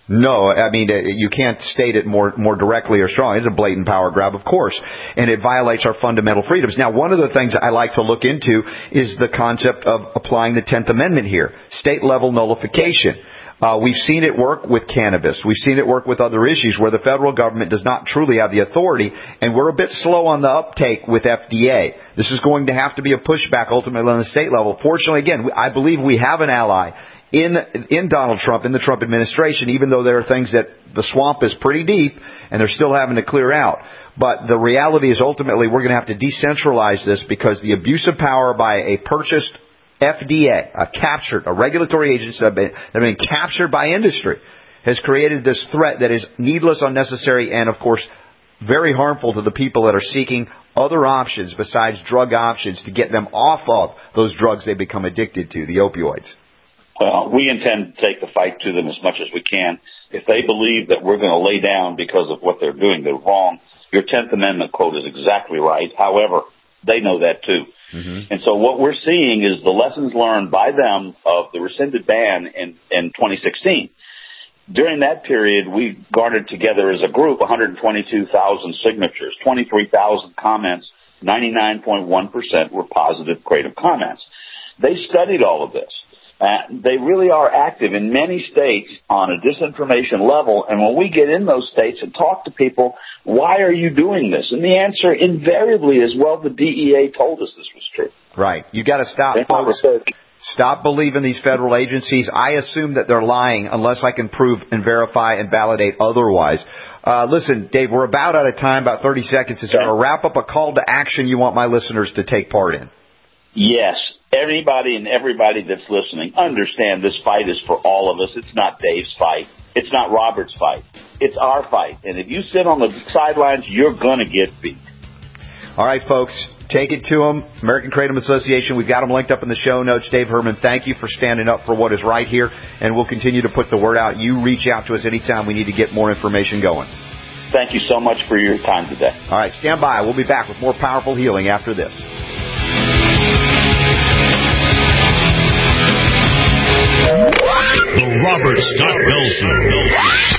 No, I mean, you can't state it more more directly or strongly. It's a blatant power grab, of course, and it violates our fundamental freedoms. Now, one of the things I like to look into is the concept of applying the tenth Amendment here, state-level nullification. Uh, we've seen it work with cannabis. We've seen it work with other issues where the federal government does not truly have the authority, and we're a bit slow on the uptake with F D A. This is going to have to be a pushback ultimately on the state level. Fortunately, again, I believe we have an ally in in Donald Trump, in the Trump administration, even though there are things that the swamp is pretty deep and they're still having to clear out. But the reality is ultimately we're going to have to decentralize this because the abuse of power by a purchased F D A, a captured, a regulatory agency that have been, that have been captured by industry, has created this threat that is needless, unnecessary, and, of course, very harmful to the people that are seeking other options besides drug options to get them off of those drugs they become addicted to, the opioids. Well, we intend to take the fight to them as much as we can. If they believe that we're going to lay down because of what they're doing, they're wrong. Your tenth Amendment quote is exactly right. However, they know that too. Mm-hmm. And so what we're seeing is the lessons learned by them of the rescinded ban in, in twenty sixteen. During that period, we garnered together as a group one hundred twenty-two thousand signatures, twenty-three thousand comments, ninety-nine point one percent were positive creative comments. They studied all of this. Uh, they really are active in many states on a disinformation level, and when we get in those states and talk to people, why are you doing this? And the answer invariably is, well, the D E A told us this was true. Right. You got to stop, folks. Stop believing these federal agencies. I assume that they're lying unless I can prove and verify and validate otherwise. Uh, listen, Dave, we're about out of time, about thirty seconds. Is there a wrap-up, a call to action you want my listeners to take part in? Yes. Anybody and everybody that's listening, understand this fight is for all of us. It's not Dave's fight. It's not Robert's fight. It's our fight. And if you sit on the sidelines, you're going to get beat. All right, folks, take it to them. American Kratom Association, we've got them linked up in the show notes. Dave Herman, thank you for standing up for what is right here, and we'll continue to put the word out. You reach out to us anytime we need to get more information going. Thank you so much for your time today. All right, stand by. We'll be back with more powerful healing after this. The Robert Scott Bell Show.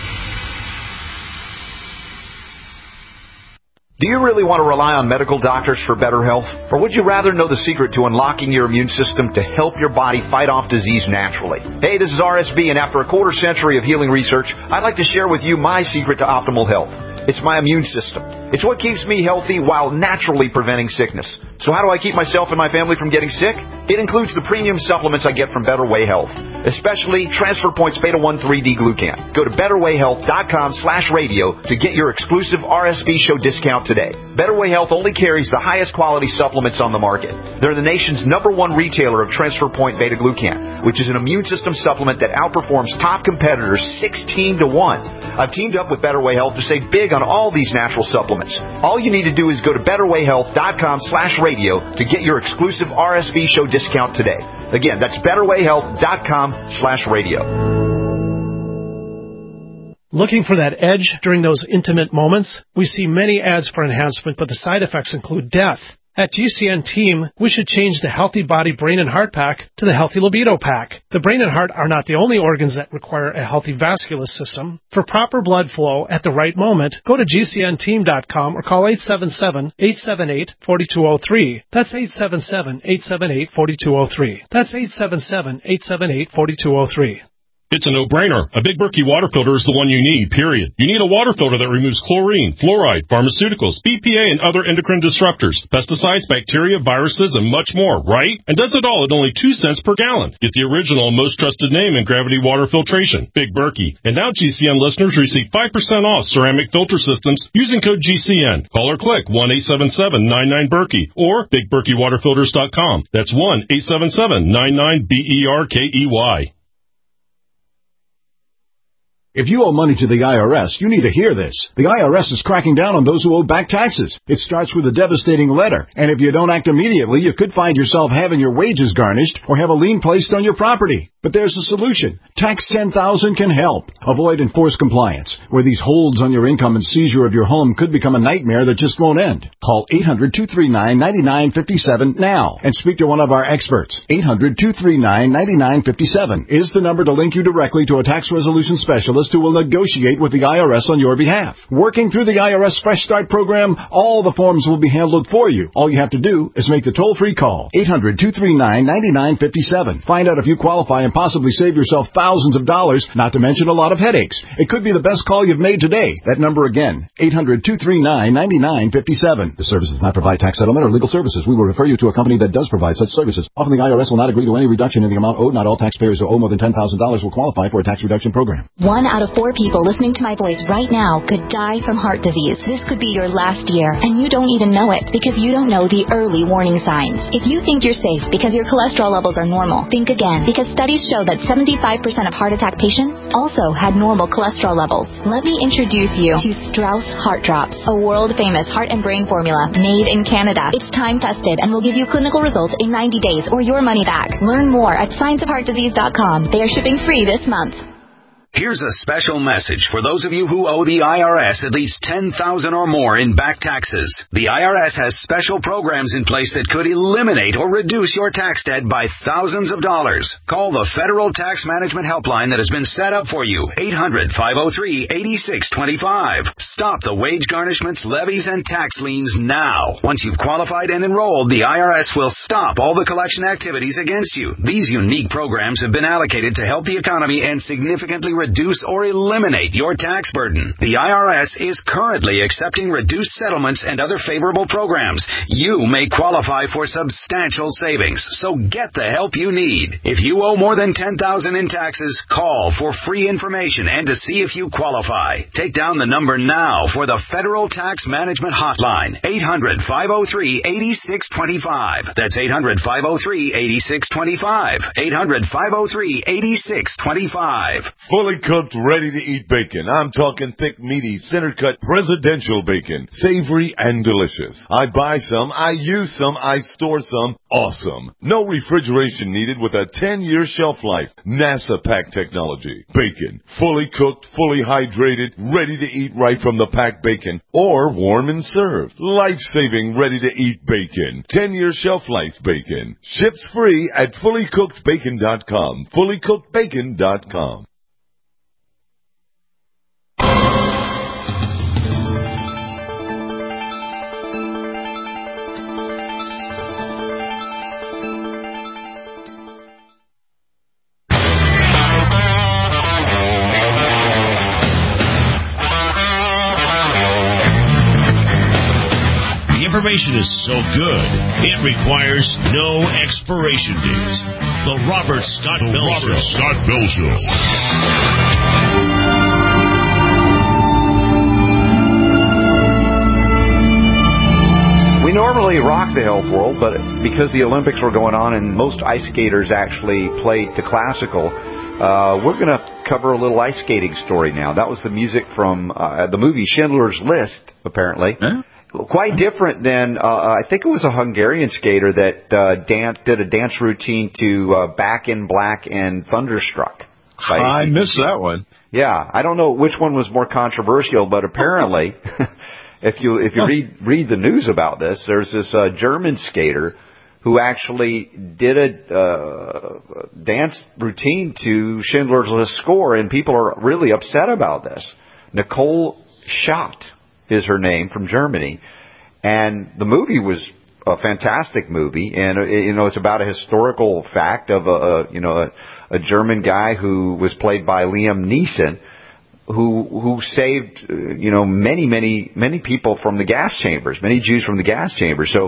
Do you really want to rely on medical doctors for better health? Or would you rather know the secret to unlocking your immune system to help your body fight off disease naturally? Hey, this is R S B, and after a quarter century of healing research, I'd like to share with you my secret to optimal health. It's my immune system. It's what keeps me healthy while naturally preventing sickness. So how do I keep myself and my family from getting sick? It includes the premium supplements I get from Better Way Health, especially Transfer Points Beta one three D Glucan. Go to betterwayhealth.com slash radio to get your exclusive R S B show discount today. Better Way Health only carries the highest quality supplements on the market. They're the nation's number one retailer of Transfer Point Beta Glucan, which is an immune system supplement that outperforms top competitors sixteen to one. I've teamed up with Better Way Health to save big on all these natural supplements. All you need to do is go to betterwayhealth.com slash radio to get your exclusive R S V show discount today. Again, that's betterwayhealth.com slash radio. Looking for that edge during those intimate moments? We see many ads for enhancement, but the side effects include death. At G C N Team, we should change the Healthy Body Brain and Heart Pack to the Healthy Libido Pack. The brain and heart are not the only organs that require a healthy vascular system. For proper blood flow at the right moment, go to G C N team dot com or call eight seven seven, eight seven eight, four two zero three. That's eight seven seven, eight seven eight, four two zero three. That's eight seven seven, eight seven eight, four two zero three. It's a no-brainer. A Big Berkey water filter is the one you need, period. You need a water filter that removes chlorine, fluoride, pharmaceuticals, B P A, and other endocrine disruptors, pesticides, bacteria, viruses, and much more, right? And does it all at only two cents per gallon. Get the original and most trusted name in gravity water filtration, Big Berkey. And now G C N listeners receive five percent off ceramic filter systems using code G C N. Call or click one eight seven seven, nine nine, Berkey or big berkey water filters dot com. That's one eight seven seven, nine nine, B E R K E Y. If you owe money to the I R S, you need to hear this. The I R S is cracking down on those who owe back taxes. It starts with a devastating letter, and if you don't act immediately, you could find yourself having your wages garnished or have a lien placed on your property. But there's a solution. Tax ten thousand can help. Avoid enforced compliance, where these holds on your income and seizure of your home could become a nightmare that just won't end. Call eight hundred, two three nine, nine nine five seven now and speak to one of our experts. eight hundred, two three nine, nine nine five seven is the number to link you directly to a tax resolution specialist specialist who will negotiate with the I R S on your behalf. Working through the I R S Fresh Start program, all the forms will be handled for you. All you have to do is make the toll-free call, eight hundred, two three nine, nine nine five seven. Find out if you qualify and possibly save yourself thousands of dollars, not to mention a lot of headaches. It could be the best call you've made today. That number again, eight hundred, two three nine, nine nine five seven. The service does not provide tax settlement or legal services. We will refer you to a company that does provide such services. Often the I R S will not agree to any reduction in the amount owed. Not all taxpayers who owe more than ten thousand dollars will qualify for a tax reduction program. One out of four people listening to my voice right now could die from heart disease. This could be your last year, and you don't even know it because you don't know the early warning signs. If you think you're safe because your cholesterol levels are normal, think again, because studies show that seventy-five percent of heart attack patients also had normal cholesterol levels. Let me introduce you to Strauss Heart Drops, a world-famous heart and brain formula made in Canada. It's time-tested and will give you clinical results in ninety days or your money back. Learn more at science of heart disease dot com. They are shipping free this month. Here's a special message for those of you who owe the I R S at least ten thousand dollars or more in back taxes. The I R S has special programs in place that could eliminate or reduce your tax debt by thousands of dollars. Call the Federal Tax Management Helpline that has been set up for you, eight hundred, five oh three, eight six two five. Stop the wage garnishments, levies, and tax liens now. Once you've qualified and enrolled, the I R S will stop all the collection activities against you. These unique programs have been allocated to help the economy and significantly reduce reduce or eliminate your tax burden. The I R S is currently accepting reduced settlements and other favorable programs. You may qualify for substantial savings, so get the help you need. If you owe more than ten thousand dollars in taxes, call for free information and to see if you qualify. Take down the number now for the Federal Tax Management Hotline, eight hundred, five oh three, eight six two five. That's eight hundred, five oh three, eight six two five. eight hundred, five oh three, eight six two five. Fully cooked, ready-to-eat bacon. I'm talking thick, meaty, center-cut, presidential bacon. Savory and delicious. I buy some, I use some, I store some. Awesome. No refrigeration needed with a ten-year shelf life. NASA pack technology. Bacon. Fully cooked, fully hydrated, ready to eat right from the packed bacon. Or warm and served. Life-saving, ready-to-eat bacon. ten-year shelf life bacon. Ships free at fully cooked bacon dot com. fully cooked bacon dot com. Information is so good, it requires no expiration date. The Robert Scott the Bell Robert Show. Scott Bell Show. We normally rock the health world, but because the Olympics were going on and most ice skaters actually played to classical, uh, we're going to cover a little ice skating story now. That was the music from uh, the movie Schindler's List, apparently. Huh? Quite different than, uh, I think it was a Hungarian skater that uh, dance, did a dance routine to uh, Back in Black and Thunderstruck. I missed that one. Yeah, I don't know which one was more controversial, but apparently, if you if you read read the news about this, there's this uh, German skater who actually did a uh, dance routine to Schindler's List score, and people are really upset about this. Nicole Schott is her name, from Germany, and the movie was a fantastic movie, and you know it's about a historical fact of a, a you know a, a German guy who was played by Liam Neeson, who who saved you know many many many people from the gas chambers, many Jews from the gas chambers. So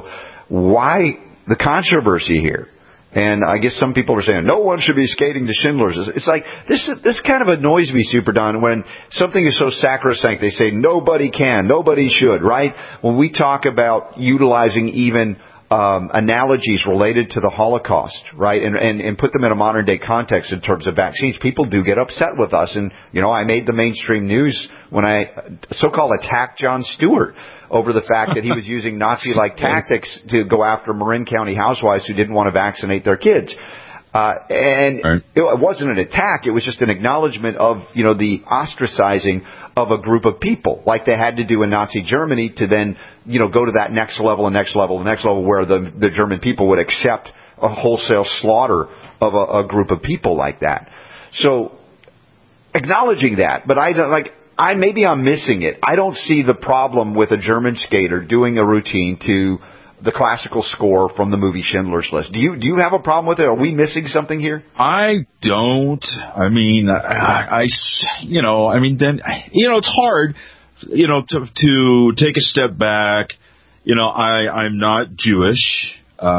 why the controversy here? And I guess some people are saying, no one should be skating to Schindler's. It's like, this this kind of annoys me, Super Don, when something is so sacrosanct, they say nobody can, nobody should, right? When we talk about utilizing even um, analogies related to the Holocaust, right, and, and, and put them in a modern-day context in terms of vaccines, people do get upset with us. And, you know, I made the mainstream news when I so-called attacked Jon Stewart over the fact that he was using Nazi-like tactics to go after Marin County housewives who didn't want to vaccinate their kids. Uh, and right. It wasn't an attack. It was just an acknowledgement of, you know, the ostracizing of a group of people, like they had to do in Nazi Germany to then, you know, go to that next level and next level, the next level where the, the German people would accept a wholesale slaughter of a, a group of people like that. So acknowledging that. But I don't, like, I maybe I'm missing it. I don't see the problem with a German skater doing a routine to the classical score from the movie Schindler's List. Do you do you have a problem with it? Are we missing something here? I don't. I mean, I, I you know, I mean, then, you know, it's hard, you know, to to take a step back. You know, I I'm not Jewish,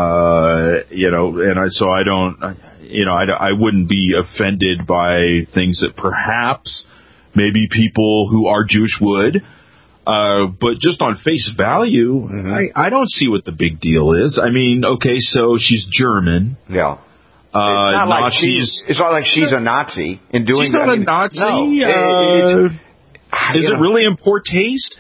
uh, you know, and I so I don't, you know, I I wouldn't be offended by things that perhaps maybe people who are Jewish would. Uh, but just on face value, mm-hmm. I, I don't see what the big deal is. I mean, okay, so she's German. Yeah. Uh, it's not like Nazis. she's. It's not like she's a Nazi in doing. She's not I a mean, Nazi. No. Uh, it, is know. it really in poor taste?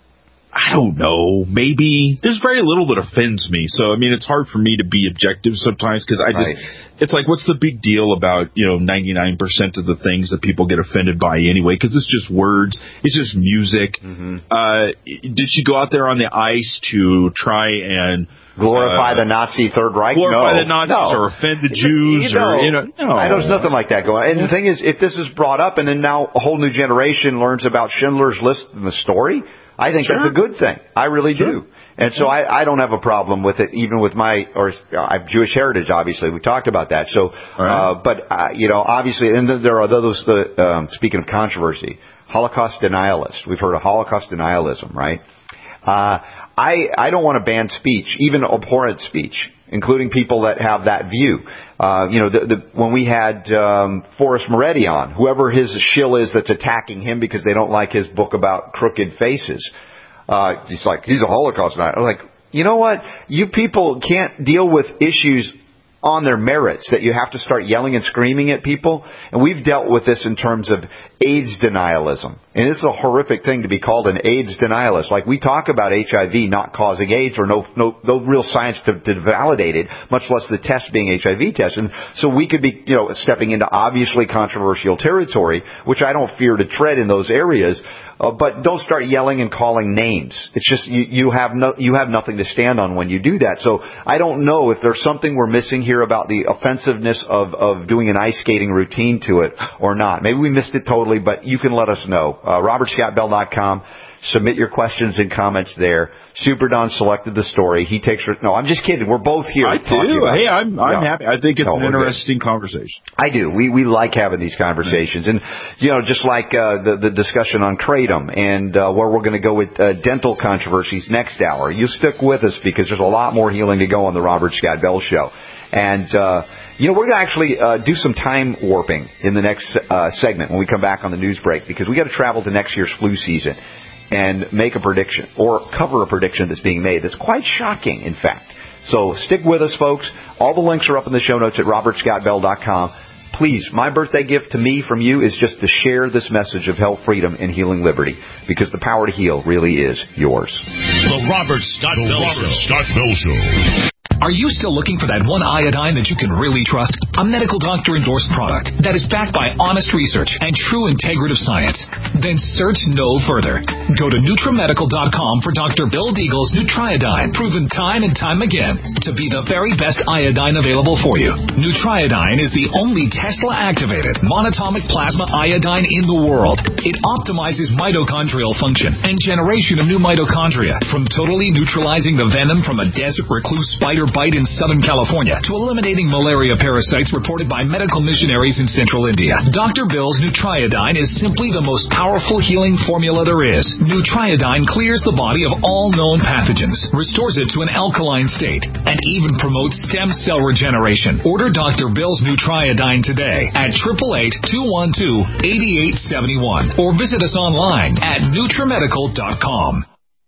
I don't know. Maybe there's very little that offends me. So I mean, it's hard for me to be objective sometimes because I just. Right. It's like, what's the big deal about, you know, ninety-nine percent of the things that people get offended by anyway? Because it's just words. It's just music. Mm-hmm. Uh, did she go out there on the ice to try and glorify uh, the Nazi Third Reich? Glorify no. the Nazis no. or offend the Jews? You know, or, you know, no. I know there's nothing like that going on. And the thing is, if this is brought up and then now a whole new generation learns about Schindler's List and the story, I think sure. that's a good thing. I really sure. do. And so I, I don't have a problem with it, even with my, or I have Jewish heritage, obviously. We talked about that. So, right. uh, but, uh, you know, obviously, and then there are those, the, um, speaking of controversy, Holocaust denialists. We've heard of Holocaust denialism, right? Uh, I, I don't want to ban speech, even abhorrent speech, including people that have that view. Uh, you know, the, the, when we had, um, Forrest Moretti on, whoever his shill is that's attacking him because they don't like his book about crooked faces. Uh, he's like, he's a Holocaust denier. I was like, you know what? You people can't deal with issues on their merits that you have to start yelling and screaming at people. And we've dealt with this in terms of AIDS denialism. And it's a horrific thing to be called an AIDS denialist. Like, we talk about H I V not causing AIDS or no no, no real science to, to validate it, much less the test being H I V test. And so we could be, you know, stepping into obviously controversial territory, which I don't fear to tread in those areas. Uh, but don't start yelling and calling names. It's just you, you have no you have nothing to stand on when you do that. So I don't know if there's something we're missing here about the offensiveness of, of doing an ice skating routine to it or not. Maybe we missed it totally, but you can let us know. Uh, Robert Scott Bell dot com. Submit your questions and comments there. Super Don selected the story. He takes. No, I'm just kidding. We're both here. I do. Hey, I'm I'm no. happy. I think it's no, an interesting good. conversation. I do. We we like having these conversations, and you know, just like uh, the the discussion on kratom and uh, where we're going to go with uh, dental controversies next hour. You stick with us because there's a lot more healing to go on the Robert Scott Bell Show, and. uh You know, we're going to actually uh, do some time warping in the next uh, segment when we come back on the news break because we got to travel to next year's flu season and make a prediction or cover a prediction that's being made that's quite shocking, in fact. So stick with us, folks. All the links are up in the show notes at Robert Scott Bell dot com. Please, my birthday gift to me from you is just to share this message of health, freedom, and healing liberty because the power to heal really is yours. The Robert Scott Bell Show. Scott Bell Show. Are you still looking for that one iodine that you can really trust? A medical doctor-endorsed product that is backed by honest research and true integrative science? Then search no further. Go to Nutramedical dot com for Doctor Bill Deagle's Nutriodine, proven time and time again to be the very best iodine available for you. Nutriodine is the only Tesla-activated monatomic plasma iodine in the world. It optimizes mitochondrial function and generation of new mitochondria, from totally neutralizing the venom from a desert recluse spider bite in Southern California to eliminating malaria parasites reported by medical missionaries in Central India. Doctor Bill's Nutriodine is simply the most powerful healing formula there is. Nutriodine clears the body of all known pathogens, restores it to an alkaline state, and even promotes stem cell regeneration. Order Doctor Bill's Nutriodine today at eight eight eight, two one two, eight eight seven one or visit us online at Nutramedical dot com.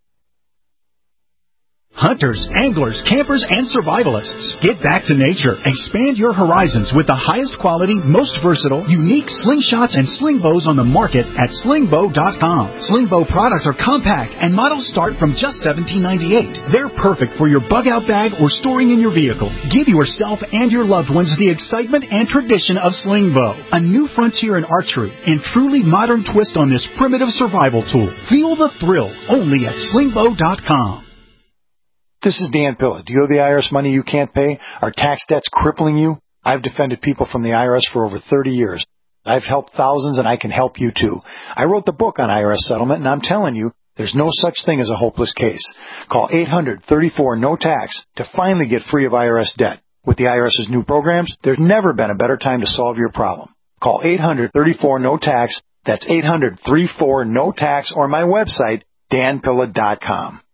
Hunters, anglers, campers, and survivalists. Get back to nature. Expand your horizons with the highest quality, most versatile, unique slingshots and sling bows on the market at sling bow dot com. Sling bow products are compact and models start from just seventeen ninety-eight. They're perfect for your bug-out bag or storing in your vehicle. Give yourself and your loved ones the excitement and tradition of sling bow. A new frontier in archery and truly modern twist on this primitive survival tool. Feel the thrill only at sling bow dot com. This is Dan Pilla. Do you owe the I R S money you can't pay? Are tax debts crippling you? I've defended people from the I R S for over thirty years. I've helped thousands, and I can help you too. I wrote the book on I R S settlement, and I'm telling you, there's no such thing as a hopeless case. Call eight hundred, thirty-four, no tax to finally get free of I R S debt. With the IRS's new programs, there's never been a better time to solve your problem. Call eight hundred, thirty-four, no tax. That's eight hundred, thirty-four, no tax, or my website, dan pilla dot com.